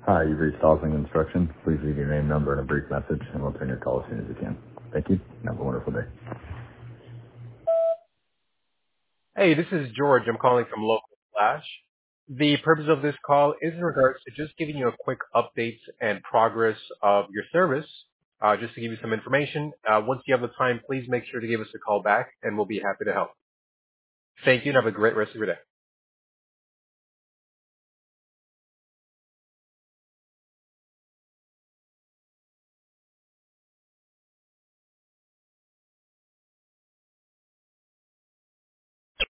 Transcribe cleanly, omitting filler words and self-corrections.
Hi, you've reached Housing Instruction. Please leave your name, number, and a brief message, and we'll turn your call as soon as we can. Thank you, and have a wonderful day. Hey, this is George. I'm calling from Local Flash. The purpose of this call is in regards to just giving you a quick update and progress of your service, just to give you some information. Once you have the time, please make sure to give us a call back, and we'll be happy to help. Thank you, and have a great rest of your day.